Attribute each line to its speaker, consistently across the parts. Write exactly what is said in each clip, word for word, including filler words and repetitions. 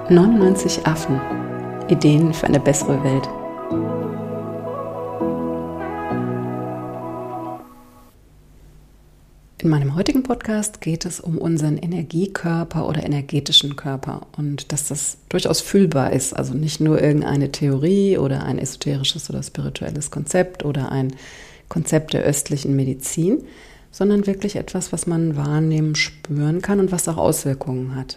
Speaker 1: neunundneunzig Affen. Ideen für eine bessere Welt. In meinem heutigen Podcast geht es um unseren Energiekörper oder energetischen Körper und dass das durchaus fühlbar ist, also nicht nur irgendeine Theorie oder ein esoterisches oder spirituelles Konzept oder ein Konzept der östlichen Medizin, sondern wirklich etwas, was man wahrnehmen, spüren kann und was auch Auswirkungen hat.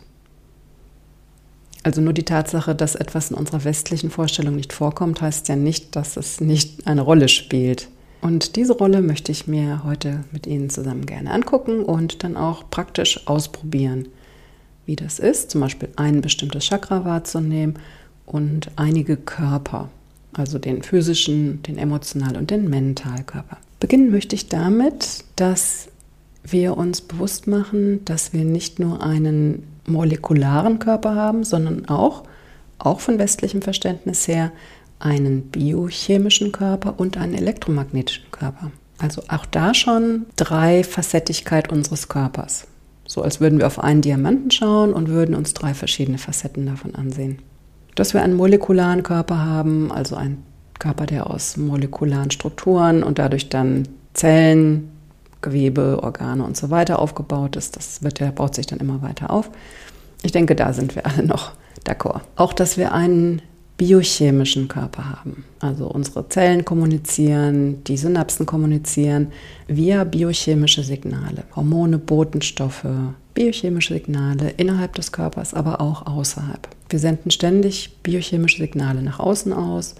Speaker 1: Also nur die Tatsache, dass etwas in unserer westlichen Vorstellung nicht vorkommt, heißt ja nicht, dass es nicht eine Rolle spielt. Und diese Rolle möchte ich mir heute mit Ihnen zusammen gerne angucken und dann auch praktisch ausprobieren, wie das ist, zum Beispiel ein bestimmtes Chakra wahrzunehmen und einige Körper, also den physischen, den emotionalen und den Mentalkörper. Beginnen möchte ich damit, dass wir uns bewusst machen, dass wir nicht nur einen molekularen Körper haben, sondern auch, auch von westlichem Verständnis her, einen biochemischen Körper und einen elektromagnetischen Körper. Also auch da schon Dreifacettigkeit unseres Körpers. So als würden wir auf einen Diamanten schauen und würden uns drei verschiedene Facetten davon ansehen. Dass wir einen molekularen Körper haben, also einen Körper, der aus molekularen Strukturen und dadurch dann Zellen, Gewebe, Organe und so weiter aufgebaut ist, das wird, der baut sich dann immer weiter auf. Ich denke, da sind wir alle noch d'accord. Auch, dass wir einen biochemischen Körper haben. Also unsere Zellen kommunizieren, die Synapsen kommunizieren via biochemische Signale. Hormone, Botenstoffe, biochemische Signale innerhalb des Körpers, aber auch außerhalb. Wir senden ständig biochemische Signale nach außen aus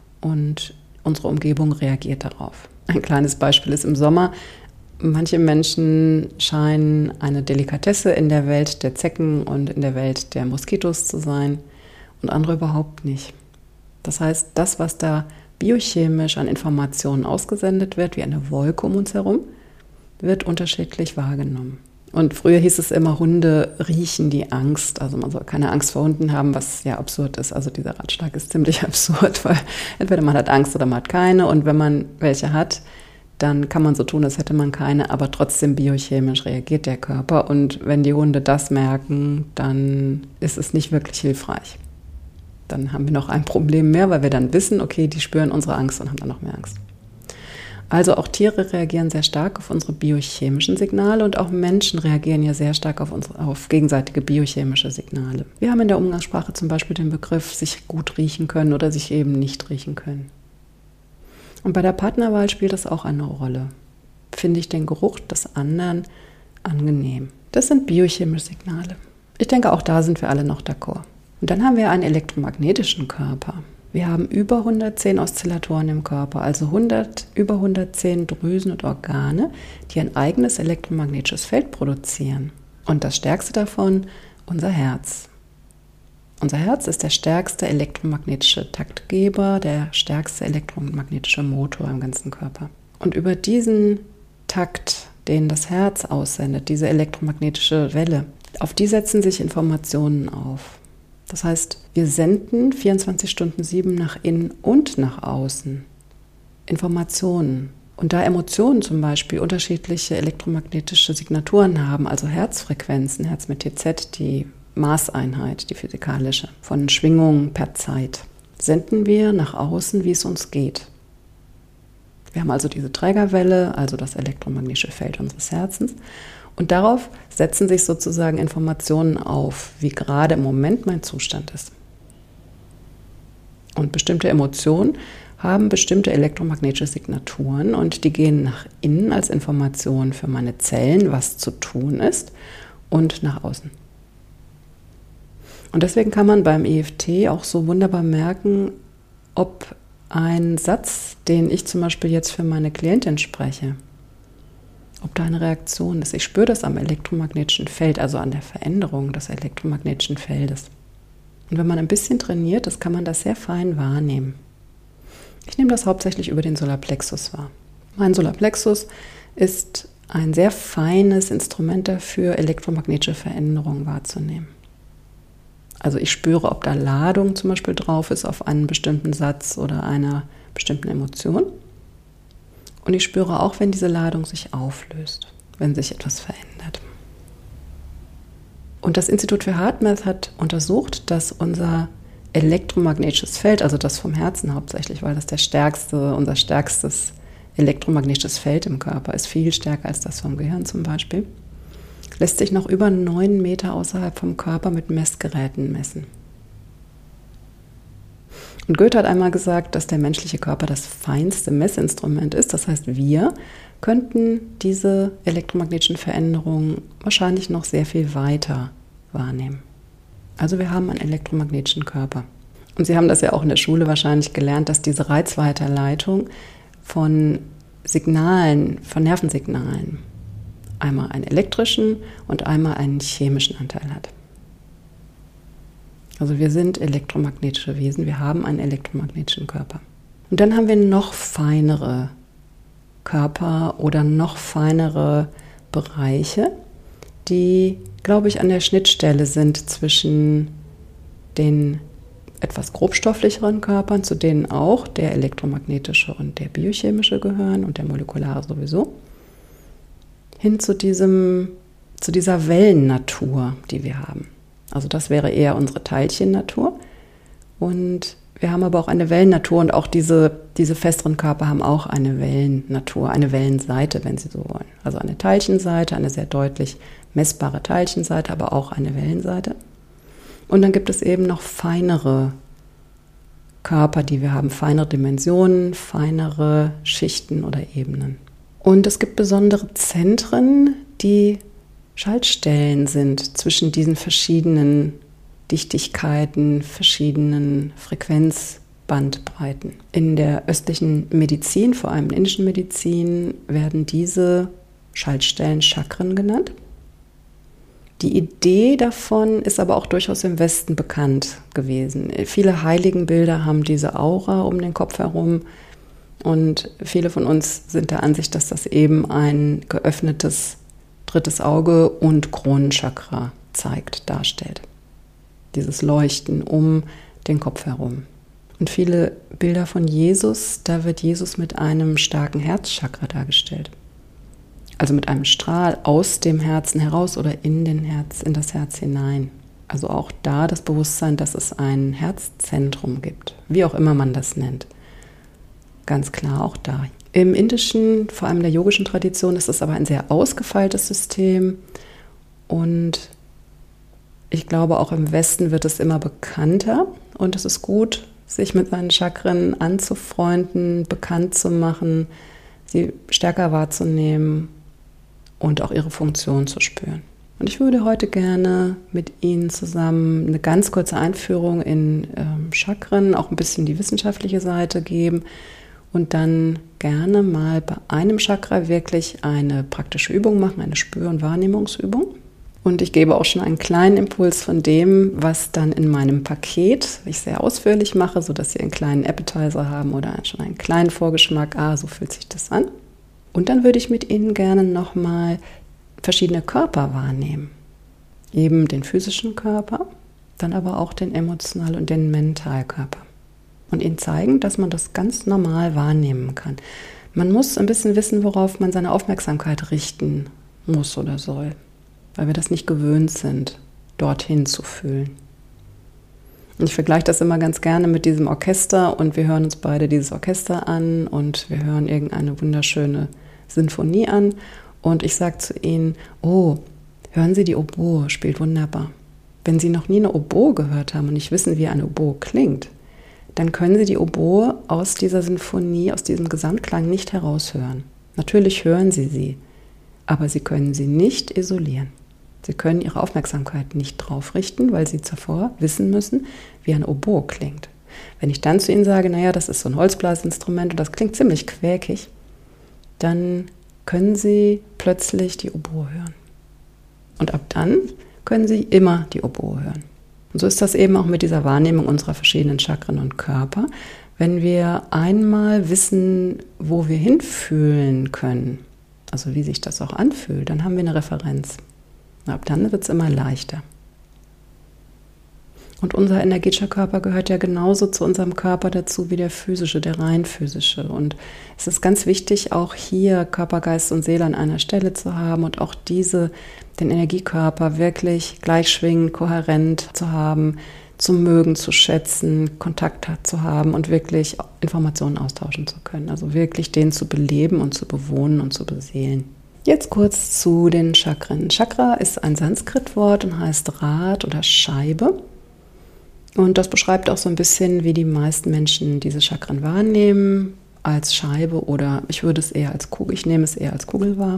Speaker 1: und unsere Umgebung reagiert darauf. Ein kleines Beispiel ist im Sommer. Manche Menschen scheinen eine Delikatesse in der Welt der Zecken und in der Welt der Moskitos zu sein und andere überhaupt nicht. Das heißt, das, was da biochemisch an Informationen ausgesendet wird, wie eine Wolke um uns herum, wird unterschiedlich wahrgenommen. Und früher hieß es immer, Hunde riechen die Angst. Also man soll keine Angst vor Hunden haben, was ja absurd ist. Also dieser Ratschlag ist ziemlich absurd, weil entweder man hat Angst oder man hat keine. Und wenn man welche hat, dann kann man so tun, als hätte man keine, aber trotzdem biochemisch reagiert der Körper. Und wenn die Hunde das merken, dann ist es nicht wirklich hilfreich. Dann haben wir noch ein Problem mehr, weil wir dann wissen, okay, die spüren unsere Angst und haben dann noch mehr Angst. Also auch Tiere reagieren sehr stark auf unsere biochemischen Signale und auch Menschen reagieren ja sehr stark auf, unsere, auf gegenseitige biochemische Signale. Wir haben in der Umgangssprache zum Beispiel den Begriff, sich gut riechen können oder sich eben nicht riechen können. Und bei der Partnerwahl spielt das auch eine Rolle. Finde ich den Geruch des anderen angenehm? Das sind biochemische Signale. Ich denke, auch da sind wir alle noch d'accord. Und dann haben wir einen elektromagnetischen Körper. Wir haben über hundertzehn Oszillatoren im Körper, also hundert, über hundertzehn Drüsen und Organe, die ein eigenes elektromagnetisches Feld produzieren. Und das stärkste davon, unser Herz. Unser Herz ist der stärkste elektromagnetische Taktgeber, der stärkste elektromagnetische Motor im ganzen Körper. Und über diesen Takt, den das Herz aussendet, diese elektromagnetische Welle, auf die setzen sich Informationen auf. Das heißt, wir senden vierundzwanzig Stunden sieben nach innen und nach außen Informationen. Und da Emotionen zum Beispiel unterschiedliche elektromagnetische Signaturen haben, also Herzfrequenzen, Herz mit T Z, die Maßeinheit, die physikalische, von Schwingungen per Zeit, senden wir nach außen, wie es uns geht. Wir haben also diese Trägerwelle, also das elektromagnetische Feld unseres Herzens. Und darauf setzen sich sozusagen Informationen auf, wie gerade im Moment mein Zustand ist. Und bestimmte Emotionen haben bestimmte elektromagnetische Signaturen und die gehen nach innen als Information für meine Zellen, was zu tun ist, und nach außen. Und deswegen kann man beim E F T auch so wunderbar merken, ob ein Satz, den ich zum Beispiel jetzt für meine Klientin spreche, ob da eine Reaktion ist. Ich spüre das am elektromagnetischen Feld, also an der Veränderung des elektromagnetischen Feldes. Und wenn man ein bisschen trainiert, das kann man das sehr fein wahrnehmen. Ich nehme das hauptsächlich über den Solarplexus wahr. Mein Solarplexus ist ein sehr feines Instrument dafür, elektromagnetische Veränderungen wahrzunehmen. Also ich spüre, ob da Ladung zum Beispiel drauf ist auf einen bestimmten Satz oder einer bestimmten Emotion. Und ich spüre auch, wenn diese Ladung sich auflöst, wenn sich etwas verändert. Und das Institut für HeartMath hat untersucht, dass unser elektromagnetisches Feld, also das vom Herzen hauptsächlich, weil das der stärkste, unser stärkstes elektromagnetisches Feld im Körper ist, viel stärker als das vom Gehirn zum Beispiel, lässt sich noch über neun Meter außerhalb vom Körper mit Messgeräten messen. Und Goethe hat einmal gesagt, dass der menschliche Körper das feinste Messinstrument ist. Das heißt, wir könnten diese elektromagnetischen Veränderungen wahrscheinlich noch sehr viel weiter wahrnehmen. Also wir haben einen elektromagnetischen Körper. Und Sie haben das ja auch in der Schule wahrscheinlich gelernt, dass diese Reizweiterleitung von Signalen, von Nervensignalen einmal einen elektrischen und einmal einen chemischen Anteil hat. Also wir sind elektromagnetische Wesen, wir haben einen elektromagnetischen Körper. Und dann haben wir noch feinere Körper oder noch feinere Bereiche, die, glaube ich, an der Schnittstelle sind zwischen den etwas grobstofflicheren Körpern, zu denen auch der elektromagnetische und der biochemische gehören und der molekulare sowieso, hin zu diesem, zu dieser Wellennatur, die wir haben. Also das wäre eher unsere Teilchennatur. Und wir haben aber auch eine Wellennatur und auch diese, diese festeren Körper haben auch eine Wellennatur, eine Wellenseite, wenn Sie so wollen. Also eine Teilchenseite, eine sehr deutlich messbare Teilchenseite, aber auch eine Wellenseite. Und dann gibt es eben noch feinere Körper, die wir haben, feinere Dimensionen, feinere Schichten oder Ebenen. Und es gibt besondere Zentren, die Schaltstellen sind zwischen diesen verschiedenen Dichtigkeiten, verschiedenen Frequenzbandbreiten. In der östlichen Medizin, vor allem in der indischen Medizin, werden diese Schaltstellen Chakren genannt. Die Idee davon ist aber auch durchaus im Westen bekannt gewesen. Viele Heiligenbilder haben diese Aura um den Kopf herum und viele von uns sind der Ansicht, dass das eben ein geöffnetes drittes Auge und Kronenchakra zeigt, darstellt. Dieses Leuchten um den Kopf herum. Und viele Bilder von Jesus, da wird Jesus mit einem starken Herzchakra dargestellt. Also mit einem Strahl aus dem Herzen heraus oder in den Herz, in das Herz hinein. Also auch da das Bewusstsein, dass es ein Herzzentrum gibt, wie auch immer man das nennt. Ganz klar auch da. Im indischen, vor allem in der yogischen Tradition, ist es aber ein sehr ausgefeiltes System und ich glaube, auch im Westen wird es immer bekannter und es ist gut, sich mit seinen Chakren anzufreunden, bekannt zu machen, sie stärker wahrzunehmen und auch ihre Funktion zu spüren. Und ich würde heute gerne mit Ihnen zusammen eine ganz kurze Einführung in ähm, Chakren, auch ein bisschen die wissenschaftliche Seite geben und dann gerne mal bei einem Chakra wirklich eine praktische Übung machen, eine Spür- und Wahrnehmungsübung. Und ich gebe auch schon einen kleinen Impuls von dem, was dann in meinem Paket ich sehr ausführlich mache, sodass Sie einen kleinen Appetizer haben oder schon einen kleinen Vorgeschmack. Ah, so fühlt sich das an. Und dann würde ich mit Ihnen gerne nochmal verschiedene Körper wahrnehmen. Eben den physischen Körper, dann aber auch den Emotional- und den Mentalkörper. Und Ihnen zeigen, dass man das ganz normal wahrnehmen kann. Man muss ein bisschen wissen, worauf man seine Aufmerksamkeit richten muss oder soll, weil wir das nicht gewöhnt sind, dorthin zu fühlen. Und ich vergleiche das immer ganz gerne mit diesem Orchester und wir hören uns beide dieses Orchester an und wir hören irgendeine wunderschöne Sinfonie an und ich sage zu Ihnen, oh, hören Sie die Oboe, spielt wunderbar. Wenn Sie noch nie eine Oboe gehört haben und nicht wissen, wie eine Oboe klingt, dann können Sie die Oboe aus dieser Sinfonie, aus diesem Gesamtklang nicht heraushören. Natürlich hören Sie sie, aber Sie können sie nicht isolieren. Sie können Ihre Aufmerksamkeit nicht drauf richten, weil Sie zuvor wissen müssen, wie eine Oboe klingt. Wenn ich dann zu Ihnen sage, naja, das ist so ein Holzblasinstrument und das klingt ziemlich quäkig, dann können Sie plötzlich die Oboe hören. Und ab dann können Sie immer die Oboe hören. Und so ist das eben auch mit dieser Wahrnehmung unserer verschiedenen Chakren und Körper. Wenn wir einmal wissen, wo wir hinfühlen können, also wie sich das auch anfühlt, dann haben wir eine Referenz. Und ab dann wird es immer leichter. Und unser energetischer Körper gehört ja genauso zu unserem Körper dazu wie der physische, der rein physische. Und es ist ganz wichtig, auch hier Körper, Geist und Seele an einer Stelle zu haben und auch diese, den Energiekörper wirklich gleichschwingend, kohärent zu haben, zu mögen, zu schätzen, Kontakt zu haben und wirklich Informationen austauschen zu können. Also wirklich den zu beleben und zu bewohnen und zu beseelen. Jetzt kurz zu den Chakren. Chakra ist ein Sanskritwort und heißt Rad oder Scheibe. Und das beschreibt auch so ein bisschen, wie die meisten Menschen diese Chakren wahrnehmen, als Scheibe oder ich würde es eher als Kugel, ich nehme es eher als Kugel wahr,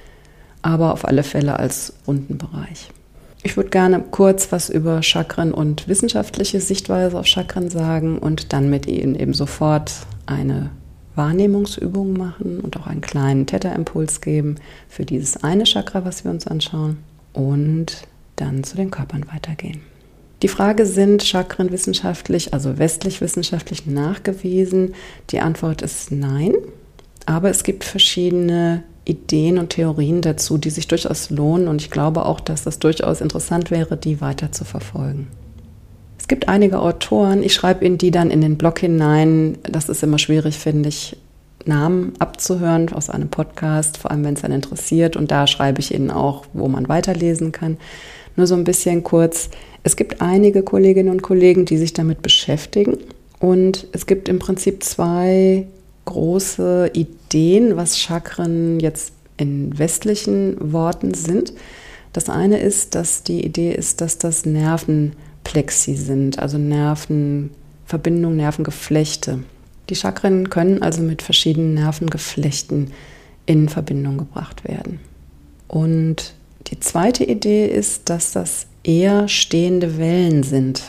Speaker 1: aber auf alle Fälle als runden Bereich. Ich würde gerne kurz was über Chakren und wissenschaftliche Sichtweise auf Chakren sagen und dann mit Ihnen eben sofort eine Wahrnehmungsübung machen und auch einen kleinen Theta-Impuls geben für dieses eine Chakra, was wir uns anschauen und dann zu den Körpern weitergehen. Die Frage, sind Chakren wissenschaftlich, also westlich wissenschaftlich nachgewiesen? Die Antwort ist nein, aber es gibt verschiedene Ideen und Theorien dazu, die sich durchaus lohnen und ich glaube auch, dass das durchaus interessant wäre, die weiter zu verfolgen. Es gibt einige Autoren, ich schreibe Ihnen die dann in den Blog hinein, das ist immer schwierig, finde ich, Namen abzuhören aus einem Podcast, vor allem wenn es einen interessiert und da schreibe ich Ihnen auch, wo man weiterlesen kann. Nur so ein bisschen kurz, es gibt einige Kolleginnen und Kollegen, die sich damit beschäftigen und es gibt im Prinzip zwei große Ideen, was Chakren jetzt in westlichen Worten sind. Das eine ist, dass die Idee ist, dass das Nervenplexi sind, also Nervenverbindungen, Nervengeflechte. Die Chakren können also mit verschiedenen Nervengeflechten in Verbindung gebracht werden. Und die zweite Idee ist, dass das eher stehende Wellen sind.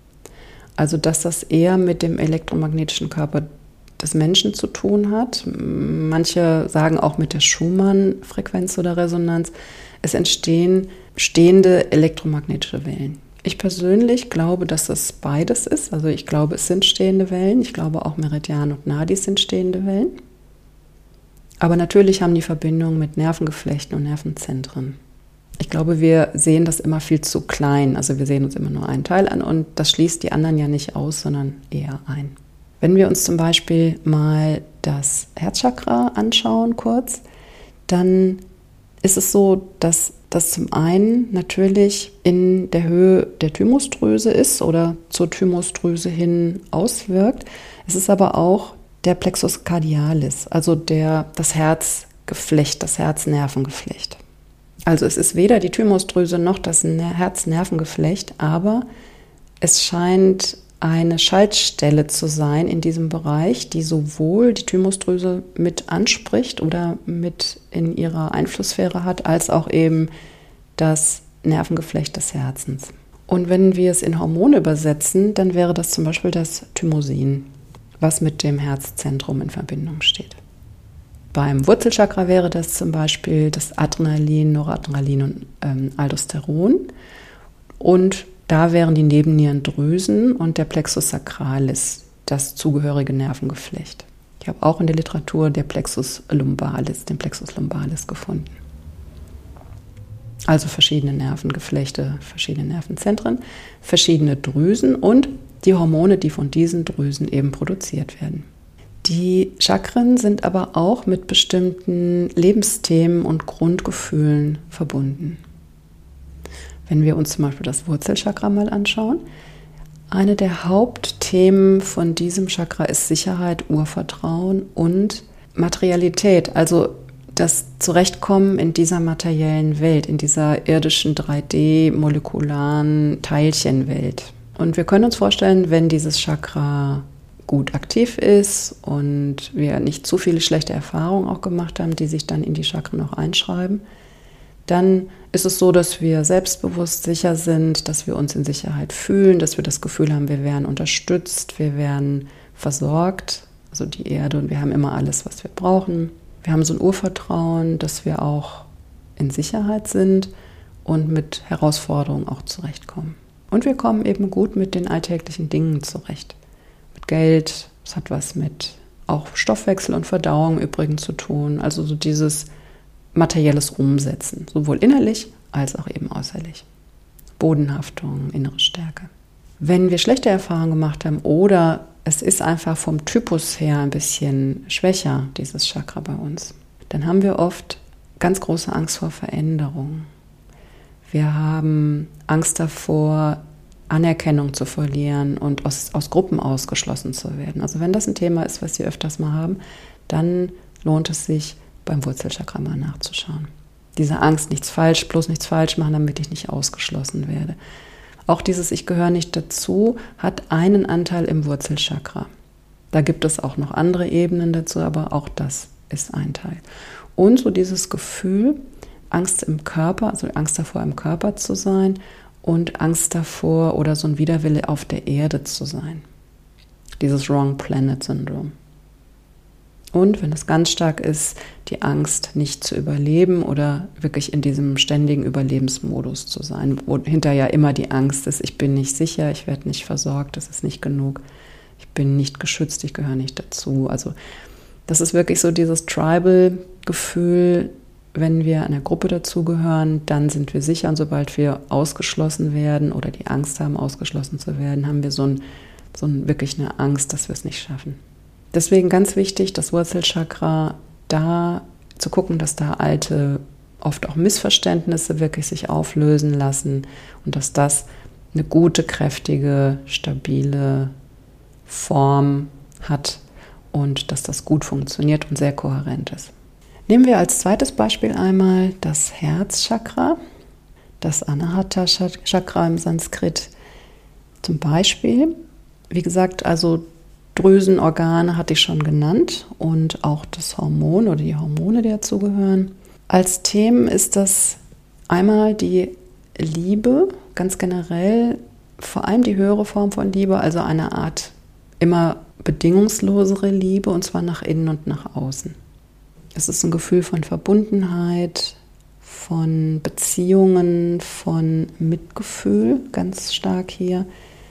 Speaker 1: Also dass das eher mit dem elektromagnetischen Körper des Menschen zu tun hat. Manche sagen auch mit der Schumann-Frequenz oder Resonanz. Es entstehen stehende elektromagnetische Wellen. Ich persönlich glaube, dass es beides ist. Also ich glaube, es sind stehende Wellen. Ich glaube auch Meridian und Nadis sind stehende Wellen. Aber natürlich haben die Verbindung mit Nervengeflechten und Nervenzentren. Ich glaube, wir sehen das immer viel zu klein. Also wir sehen uns immer nur einen Teil an und das schließt die anderen ja nicht aus, sondern eher ein. Wenn wir uns zum Beispiel mal das Herzchakra anschauen kurz, dann ist es so, dass das zum einen natürlich in der Höhe der Thymusdrüse ist oder zur Thymusdrüse hin auswirkt. Es ist aber auch der Plexus cardialis, also der, das Herzgeflecht, das Herznervengeflecht. Also es ist weder die Thymusdrüse noch das Herznervengeflecht, aber es scheint eine Schaltstelle zu sein in diesem Bereich, die sowohl die Thymusdrüse mit anspricht oder mit in ihrer Einflusssphäre hat, als auch eben das Nervengeflecht des Herzens. Und wenn wir es in Hormone übersetzen, dann wäre das zum Beispiel das Thymosin, was mit dem Herzzentrum in Verbindung steht. Beim Wurzelchakra wäre das zum Beispiel das Adrenalin, Noradrenalin und ähm, Aldosteron. Und da wären die Nebennierendrüsen und der Plexus sacralis, das zugehörige Nervengeflecht. Ich habe auch in der Literatur der Plexus lumbalis, den Plexus lumbalis gefunden. Also verschiedene Nervengeflechte, verschiedene Nervenzentren, verschiedene Drüsen und die Hormone, die von diesen Drüsen eben produziert werden. Die Chakren sind aber auch mit bestimmten Lebensthemen und Grundgefühlen verbunden. Wenn wir uns zum Beispiel das Wurzelchakra mal anschauen, eine der Hauptthemen von diesem Chakra ist Sicherheit, Urvertrauen und Materialität, also das Zurechtkommen in dieser materiellen Welt, in dieser irdischen drei D-molekularen Teilchenwelt. Und wir können uns vorstellen, wenn dieses Chakra gut aktiv ist und wir nicht zu viele schlechte Erfahrungen auch gemacht haben, die sich dann in die Chakren auch einschreiben, dann ist es so, dass wir selbstbewusst sicher sind, dass wir uns in Sicherheit fühlen, dass wir das Gefühl haben, wir werden unterstützt, wir werden versorgt, also die Erde, und wir haben immer alles, was wir brauchen. Wir haben so ein Urvertrauen, dass wir auch in Sicherheit sind und mit Herausforderungen auch zurechtkommen. Und wir kommen eben gut mit den alltäglichen Dingen zurecht. Mit Geld, es hat was mit auch Stoffwechsel und Verdauung übrigens zu tun, also so dieses materielles Umsetzen, sowohl innerlich als auch eben äußerlich. Bodenhaftung, innere Stärke. Wenn wir schlechte Erfahrungen gemacht haben oder es ist einfach vom Typus her ein bisschen schwächer, dieses Chakra bei uns, dann haben wir oft ganz große Angst vor Veränderung. Wir haben Angst davor, Anerkennung zu verlieren und aus, aus Gruppen ausgeschlossen zu werden. Also wenn das ein Thema ist, was Sie öfters mal haben, dann lohnt es sich, beim Wurzelchakra mal nachzuschauen. Diese Angst, nichts falsch, bloß nichts falsch machen, damit ich nicht ausgeschlossen werde. Auch dieses Ich gehöre nicht dazu hat einen Anteil im Wurzelchakra. Da gibt es auch noch andere Ebenen dazu, aber auch das ist ein Teil. Und so dieses Gefühl, Angst im Körper, also Angst davor, im Körper zu sein und Angst davor oder so ein Widerwille, auf der Erde zu sein. Dieses Wrong Planet Syndrom. Und wenn es ganz stark ist, die Angst, nicht zu überleben oder wirklich in diesem ständigen Überlebensmodus zu sein, wo hinterher immer die Angst ist, ich bin nicht sicher, ich werde nicht versorgt, das ist nicht genug, ich bin nicht geschützt, ich gehöre nicht dazu. Also das ist wirklich so dieses Tribal-Gefühl, wenn wir einer Gruppe dazugehören, dann sind wir sicher und sobald wir ausgeschlossen werden oder die Angst haben, ausgeschlossen zu werden, haben wir so, ein, so ein, wirklich eine Angst, dass wir es nicht schaffen. Deswegen ganz wichtig, das Wurzelchakra, da zu gucken, dass da alte, oft auch Missverständnisse wirklich sich auflösen lassen und dass das eine gute, kräftige, stabile Form hat und dass das gut funktioniert und sehr kohärent ist. Nehmen wir als zweites Beispiel einmal das Herzchakra, das Anahata Chakra im Sanskrit zum Beispiel. Wie gesagt, also Drüsenorgane hatte ich schon genannt und auch das Hormon oder die Hormone, die dazugehören. Als Themen ist das einmal die Liebe, ganz generell, vor allem die höhere Form von Liebe, also eine Art immer bedingungslosere Liebe und zwar nach innen und nach außen. Es ist ein Gefühl von Verbundenheit, von Beziehungen, von Mitgefühl, ganz stark hier.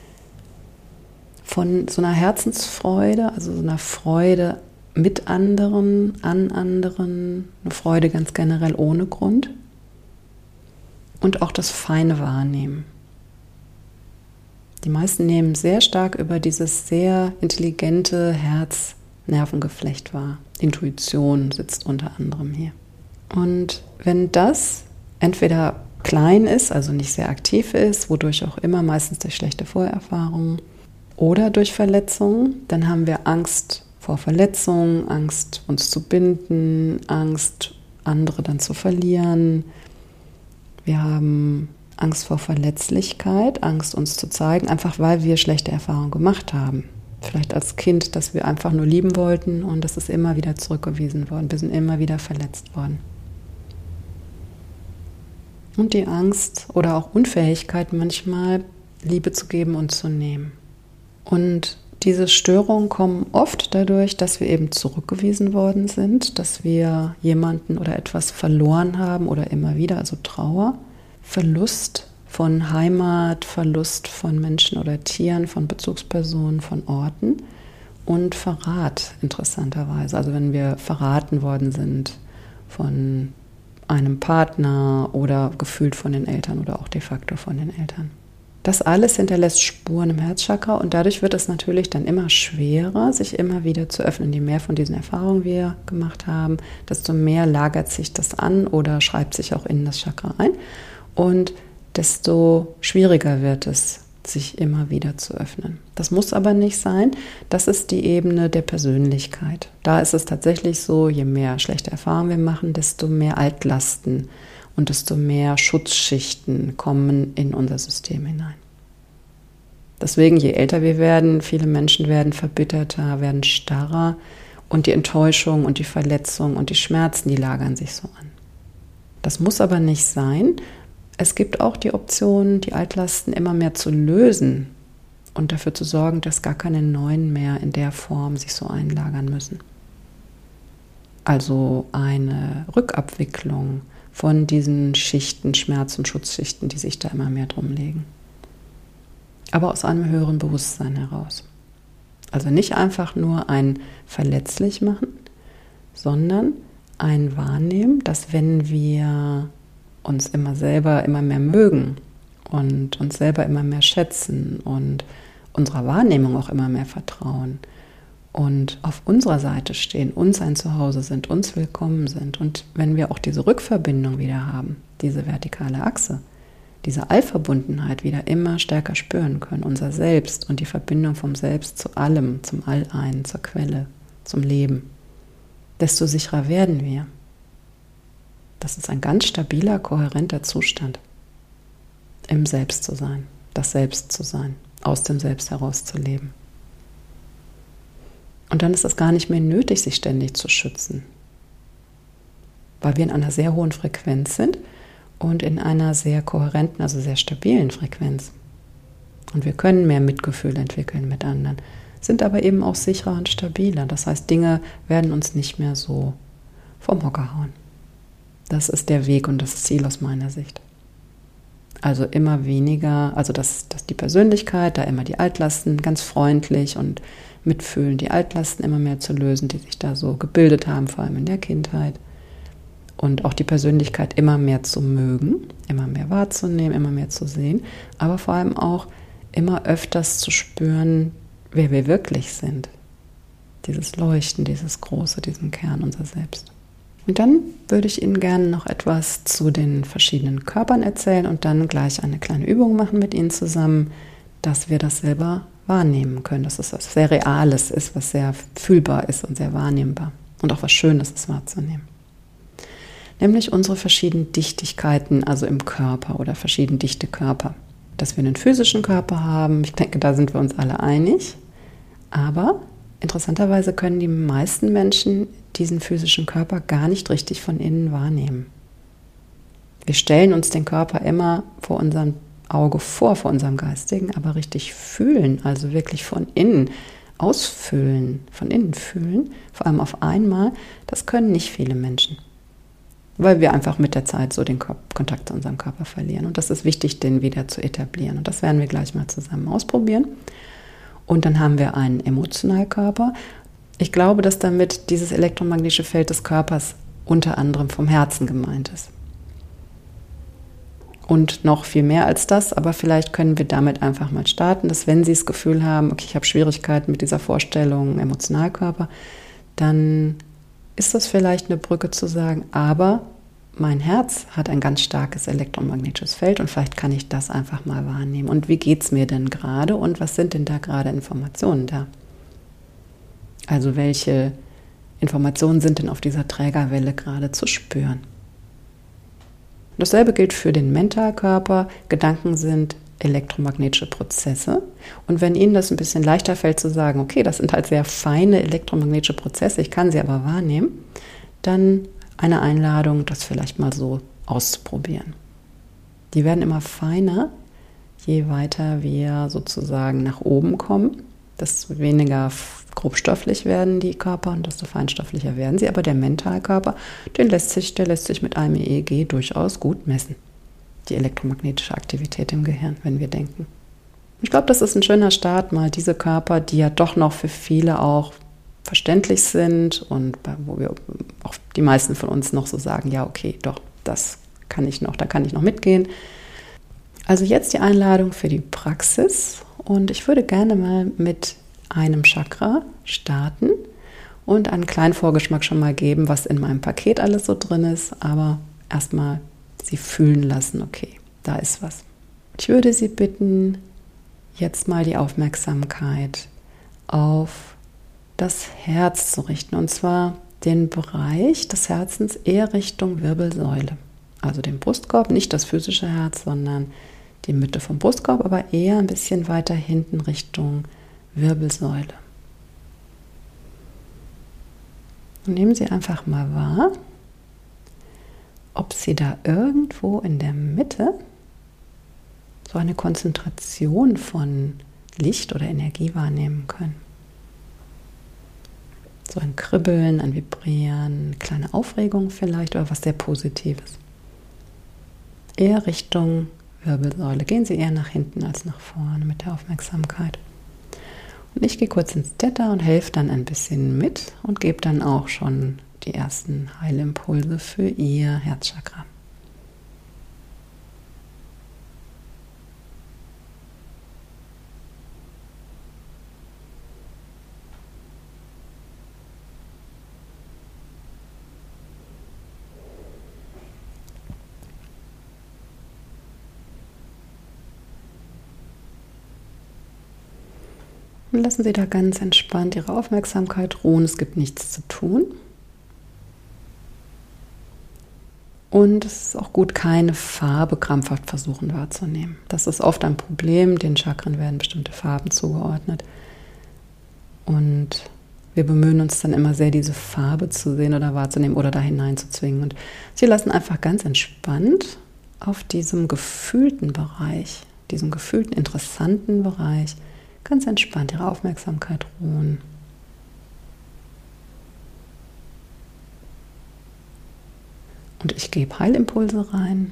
Speaker 1: Von so einer Herzensfreude, also so einer Freude mit anderen, an anderen, eine Freude ganz generell ohne Grund. Und auch das feine Wahrnehmen. Die meisten nehmen sehr stark über dieses sehr intelligente Herz-Nervengeflecht wahr. Intuition sitzt unter anderem hier. Und wenn das entweder klein ist, also nicht sehr aktiv ist, wodurch auch immer, meistens durch schlechte Vorerfahrungen, oder durch Verletzungen, dann haben wir Angst vor Verletzungen, Angst, uns zu binden, Angst, andere dann zu verlieren. Wir haben Angst vor Verletzlichkeit, Angst, uns zu zeigen, einfach weil wir schlechte Erfahrungen gemacht haben. Vielleicht als Kind, dass wir einfach nur lieben wollten und das ist immer wieder zurückgewiesen worden. Wir sind immer wieder verletzt worden. Und die Angst oder auch Unfähigkeit manchmal, Liebe zu geben und zu nehmen. Und diese Störungen kommen oft dadurch, dass wir eben zurückgewiesen worden sind, dass wir jemanden oder etwas verloren haben oder immer wieder, also Trauer, Verlust von Heimat, Verlust von Menschen oder Tieren, von Bezugspersonen, von Orten und Verrat, interessanterweise. Also wenn wir verraten worden sind von einem Partner oder gefühlt von den Eltern oder auch de facto von den Eltern. Das alles hinterlässt Spuren im Herzchakra und dadurch wird es natürlich dann immer schwerer, sich immer wieder zu öffnen. Je mehr von diesen Erfahrungen wir gemacht haben, desto mehr lagert sich das an oder schreibt sich auch in das Chakra ein und desto schwieriger wird es, sich immer wieder zu öffnen. Das muss aber nicht sein. Das ist die Ebene der Persönlichkeit. Da ist es tatsächlich so, je mehr schlechte Erfahrungen wir machen, desto mehr Altlasten und desto mehr Schutzschichten kommen in unser System hinein. Deswegen, je älter wir werden, viele Menschen werden verbitterter, werden starrer und die Enttäuschung und die Verletzung und die Schmerzen, die lagern sich so an. Das muss aber nicht sein. Es gibt auch die Option, die Altlasten immer mehr zu lösen und dafür zu sorgen, dass gar keine neuen mehr in der Form sich so einlagern müssen. Also eine Rückabwicklung von diesen Schichten, Schmerz- und Schutzschichten, die sich da immer mehr drum legen. Aber aus einem höheren Bewusstsein heraus. Also nicht einfach nur ein verletzlich machen, sondern ein Wahrnehmen, dass wenn wir uns immer selber immer mehr mögen und uns selber immer mehr schätzen und unserer Wahrnehmung auch immer mehr vertrauen und auf unserer Seite stehen, uns ein Zuhause sind, uns willkommen sind. Und wenn wir auch diese Rückverbindung wieder haben, diese vertikale Achse, diese Allverbundenheit wieder immer stärker spüren können, unser Selbst und die Verbindung vom Selbst zu allem, zum All-Einen, zur Quelle, zum Leben, desto sicherer werden wir. Das ist ein ganz stabiler, kohärenter Zustand, im Selbst zu sein, das Selbst zu sein, aus dem Selbst heraus zu leben. Und dann ist es gar nicht mehr nötig, sich ständig zu schützen, weil wir in einer sehr hohen Frequenz sind und in einer sehr kohärenten, also sehr stabilen Frequenz. Und wir können mehr Mitgefühl entwickeln mit anderen, sind aber eben auch sicherer und stabiler. Das heißt, Dinge werden uns nicht mehr so vom Hocker hauen. Das ist der Weg und das Ziel aus meiner Sicht. Also immer weniger, also dass, dass die Persönlichkeit, da immer die Altlasten ganz freundlich und mitfühlen, die Altlasten immer mehr zu lösen, die sich da so gebildet haben, vor allem in der Kindheit. Und auch die Persönlichkeit immer mehr zu mögen, immer mehr wahrzunehmen, immer mehr zu sehen, aber vor allem auch immer öfters zu spüren, wer wir wirklich sind. Dieses Leuchten, dieses Große, diesen Kern unser Selbst. Und dann würde ich Ihnen gerne noch etwas zu den verschiedenen Körpern erzählen und dann gleich eine kleine Übung machen mit Ihnen zusammen, dass wir das selber wahrnehmen können, dass es was sehr Reales ist, was sehr fühlbar ist und sehr wahrnehmbar und auch was Schönes ist wahrzunehmen. Nämlich unsere verschiedenen Dichtigkeiten, also im Körper oder verschieden dichte Körper. Dass wir einen physischen Körper haben, ich denke, da sind wir uns alle einig, aber interessanterweise können die meisten Menschen diesen physischen Körper gar nicht richtig von innen wahrnehmen. Wir stellen uns den Körper immer vor unserem Auge vor, vor unserem Geistigen, aber richtig fühlen, also wirklich von innen ausfüllen, von innen fühlen, vor allem auf einmal, das können nicht viele Menschen. Weil wir einfach mit der Zeit so den Kontakt zu unserem Körper verlieren. Und das ist wichtig, den wieder zu etablieren. Und das werden wir gleich mal zusammen ausprobieren. Und dann haben wir einen Emotionalkörper. Ich glaube, dass damit dieses elektromagnetische Feld des Körpers unter anderem vom Herzen gemeint ist. Und noch viel mehr als das, aber vielleicht können wir damit einfach mal starten, dass wenn Sie das Gefühl haben, okay, ich habe Schwierigkeiten mit dieser Vorstellung Emotionalkörper, dann ist das vielleicht eine Brücke zu sagen, aber mein Herz hat ein ganz starkes elektromagnetisches Feld und vielleicht kann ich das einfach mal wahrnehmen. Und wie geht es mir denn gerade und was sind denn da gerade Informationen da? Also welche Informationen sind denn auf dieser Trägerwelle gerade zu spüren? Und dasselbe gilt für den Mentalkörper. Gedanken sind elektromagnetische Prozesse. Und wenn Ihnen das ein bisschen leichter fällt zu sagen, okay, das sind halt sehr feine elektromagnetische Prozesse, ich kann sie aber wahrnehmen, dann eine Einladung, das vielleicht mal so auszuprobieren. Die werden immer feiner, je weiter wir sozusagen nach oben kommen, desto weniger grobstofflich werden die Körper und desto feinstofflicher werden sie. Aber der Mentalkörper, den lässt sich, der lässt sich mit einem E E G durchaus gut messen. Die elektromagnetische Aktivität im Gehirn, wenn wir denken. Ich glaube, das ist ein schöner Start, mal diese Körper, die ja doch noch für viele auch verständlich sind und wo wir auch die meisten von uns noch so sagen, ja okay, doch, das kann ich noch, da kann ich noch mitgehen. Also jetzt die Einladung für die Praxis und ich würde gerne mal mit einem Chakra starten und einen kleinen Vorgeschmack schon mal geben, was in meinem Paket alles so drin ist, aber erstmal Sie fühlen lassen, okay, da ist was. Ich würde Sie bitten, jetzt mal die Aufmerksamkeit auf das Herz zu richten. Und zwar den Bereich des Herzens eher Richtung Wirbelsäule. Also den Brustkorb, nicht das physische Herz, sondern die Mitte vom Brustkorb, aber eher ein bisschen weiter hinten Richtung Wirbelsäule. Und nehmen Sie einfach mal wahr, ob Sie da irgendwo in der Mitte so eine Konzentration von Licht oder Energie wahrnehmen können. So ein Kribbeln, ein Vibrieren, eine kleine Aufregung vielleicht oder was sehr Positives. Eher Richtung Wirbelsäule. Gehen Sie eher nach hinten als nach vorne mit der Aufmerksamkeit. Und ich gehe kurz ins Theta und helfe dann ein bisschen mit und gebe dann auch schon die ersten Heilimpulse für Ihr Herzchakra. Und lassen Sie da ganz entspannt Ihre Aufmerksamkeit ruhen. Es gibt nichts zu tun. Und es ist auch gut, keine Farbe krampfhaft versuchen wahrzunehmen. Das ist oft ein Problem. Den Chakren werden bestimmte Farben zugeordnet. Und wir bemühen uns dann immer sehr, diese Farbe zu sehen oder wahrzunehmen oder da hineinzuzwingen. Und Sie lassen einfach ganz entspannt auf diesem gefühlten Bereich, diesem gefühlten, interessanten Bereich, ganz entspannt Ihre Aufmerksamkeit ruhen. Und ich gebe Heilimpulse rein.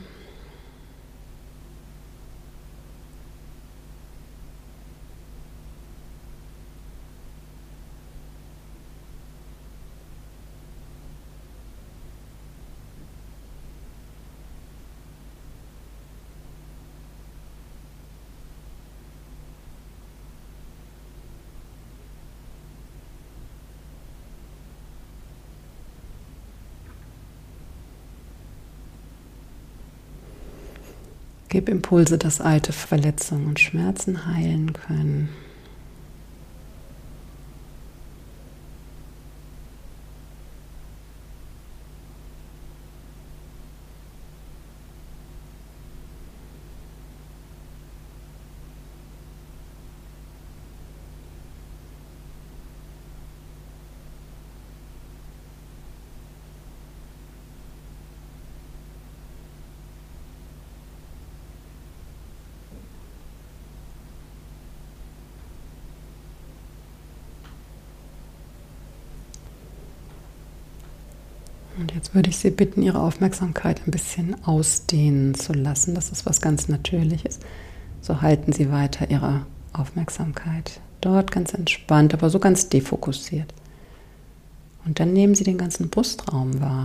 Speaker 1: Gib Impulse, dass alte Verletzungen und Schmerzen heilen können. Und jetzt würde ich Sie bitten, Ihre Aufmerksamkeit ein bisschen ausdehnen zu lassen. Das ist was ganz Natürliches. So halten Sie weiter Ihre Aufmerksamkeit dort ganz entspannt, aber so ganz defokussiert. Und dann nehmen Sie den ganzen Brustraum wahr.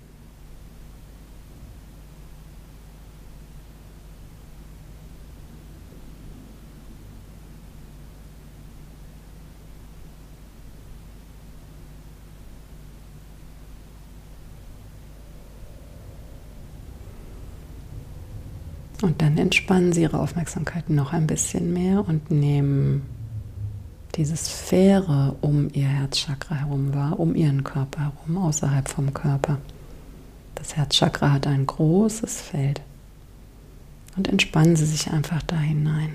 Speaker 1: Und dann entspannen Sie Ihre Aufmerksamkeit noch ein bisschen mehr und nehmen diese Sphäre um Ihr Herzchakra herum wahr, um Ihren Körper herum, außerhalb vom Körper. Das Herzchakra hat ein großes Feld. Und entspannen Sie sich einfach da hinein.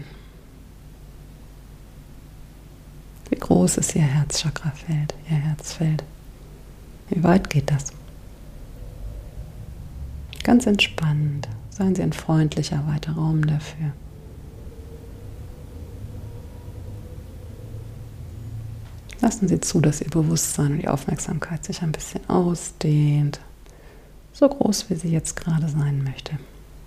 Speaker 1: Wie groß ist Ihr Herzchakrafeld, Ihr Herzfeld? Wie weit geht das? Ganz entspannt. Seien Sie ein freundlicher, weiter Raum dafür. Lassen Sie zu, dass Ihr Bewusstsein und die Aufmerksamkeit sich ein bisschen ausdehnt, so groß, wie sie jetzt gerade sein möchte.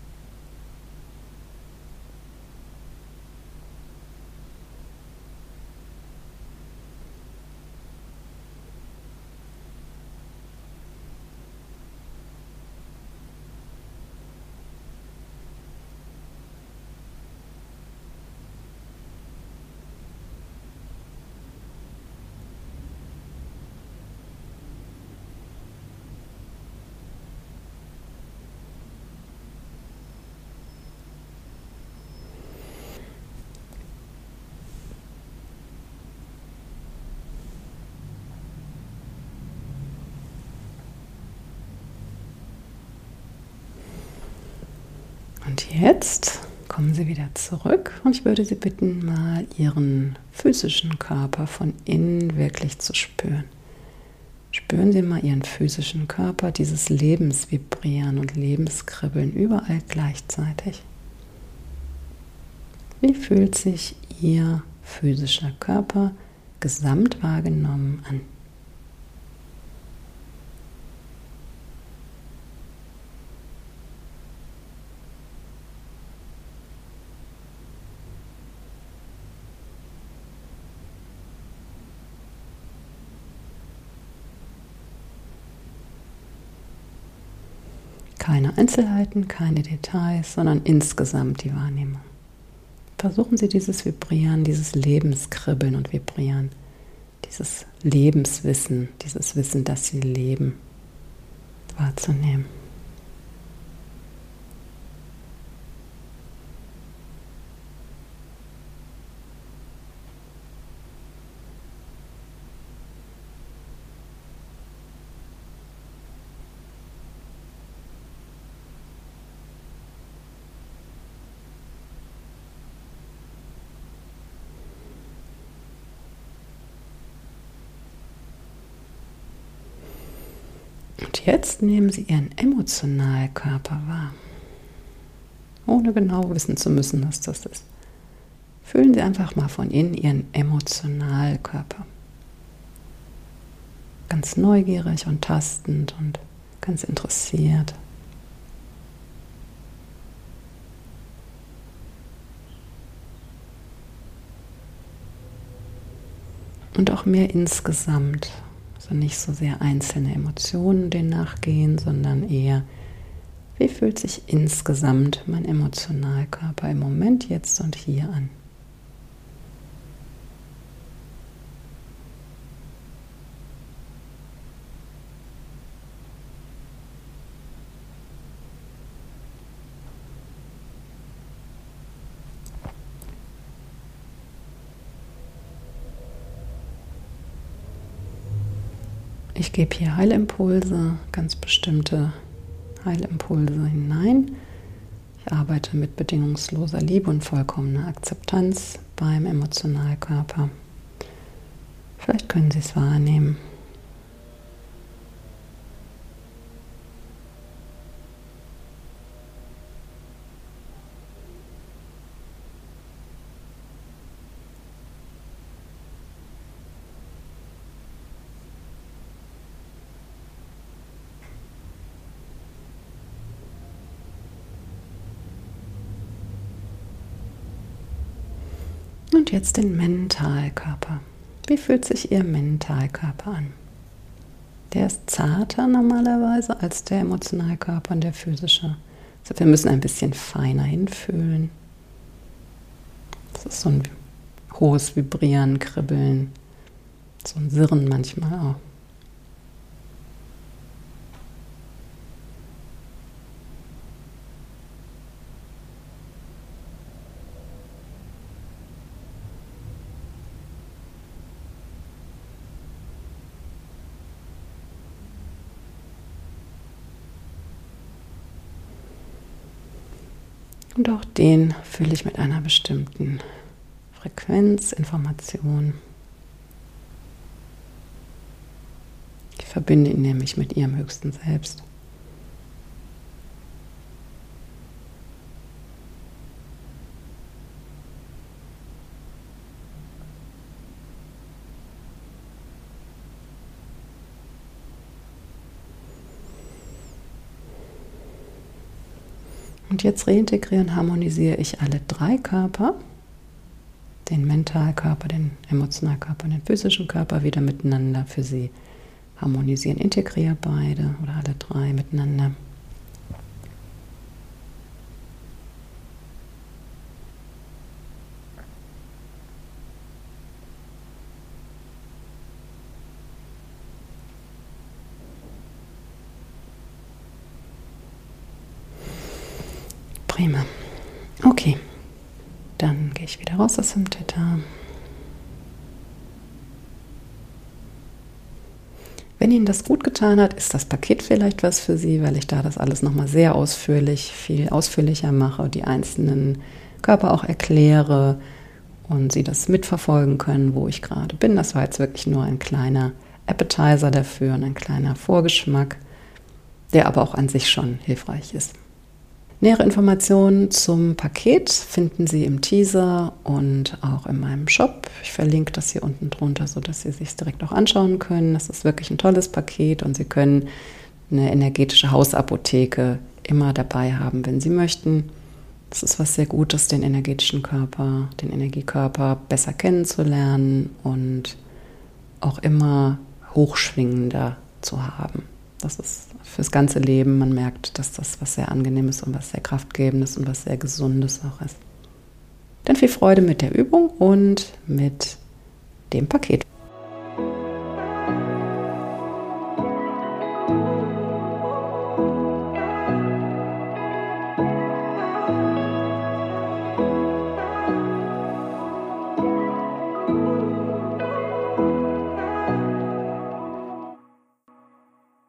Speaker 1: Und jetzt kommen Sie wieder zurück und ich würde Sie bitten, mal Ihren physischen Körper von innen wirklich zu spüren. Spüren Sie mal Ihren physischen Körper, dieses Lebensvibrieren und Lebenskribbeln überall gleichzeitig. Wie fühlt sich Ihr physischer Körper gesamt wahrgenommen an? Keine Einzelheiten, keine Details, sondern insgesamt die Wahrnehmung. Versuchen Sie dieses Vibrieren, dieses Lebenskribbeln und Vibrieren, dieses Lebenswissen, dieses Wissen, dass Sie leben, wahrzunehmen. Und jetzt nehmen Sie Ihren Emotionalkörper wahr, ohne genau wissen zu müssen, was das ist. Fühlen Sie einfach mal von innen Ihren Emotionalkörper. Ganz neugierig und tastend und ganz interessiert. Und auch mehr insgesamt, also nicht so sehr einzelne Emotionen denen nachgehen, sondern eher, wie fühlt sich insgesamt mein Emotionalkörper im Moment, jetzt und hier an? Ich gebe hier Heilimpulse, ganz bestimmte Heilimpulse hinein. Ich arbeite mit bedingungsloser Liebe und vollkommener Akzeptanz beim Emotionalkörper. Vielleicht können Sie es wahrnehmen. Und jetzt den Mentalkörper. Wie fühlt sich Ihr Mentalkörper an? Der ist zarter normalerweise als der Emotionalkörper und der physische. Also wir müssen ein bisschen feiner hinfühlen. Das ist so ein hohes Vibrieren, Kribbeln, so ein Sirren manchmal auch. Und auch den fühle ich mit einer bestimmten Frequenz, Information. Ich verbinde ihn nämlich mit Ihrem höchsten Selbst. Und jetzt reintegriere und harmonisiere ich alle drei Körper, den Mentalkörper, den Emotionalkörper und den physischen Körper wieder miteinander für Sie harmonisieren. Integriere beide oder alle drei miteinander. Prima. Okay, dann gehe ich wieder raus aus dem Theta. Wenn Ihnen das gut getan hat, ist das Paket vielleicht was für Sie, weil ich da das alles nochmal sehr ausführlich, viel ausführlicher mache, die einzelnen Körper auch erkläre und Sie das mitverfolgen können, wo ich gerade bin. Das war jetzt wirklich nur ein kleiner Appetizer dafür und ein kleiner Vorgeschmack, der aber auch an sich schon hilfreich ist. Nähere Informationen zum Paket finden Sie im Teaser und auch in meinem Shop. Ich verlinke das hier unten drunter, sodass Sie es sich direkt auch anschauen können. Das ist wirklich ein tolles Paket und Sie können eine energetische Hausapotheke immer dabei haben, wenn Sie möchten. Das ist was sehr Gutes, den energetischen Körper, den Energiekörper besser kennenzulernen und auch immer hochschwingender zu haben. Das ist fürs ganze Leben, man merkt, dass das was sehr Angenehmes und was sehr Kraftgebendes und was sehr Gesundes auch ist. Dann viel Freude mit der Übung und mit dem Paket.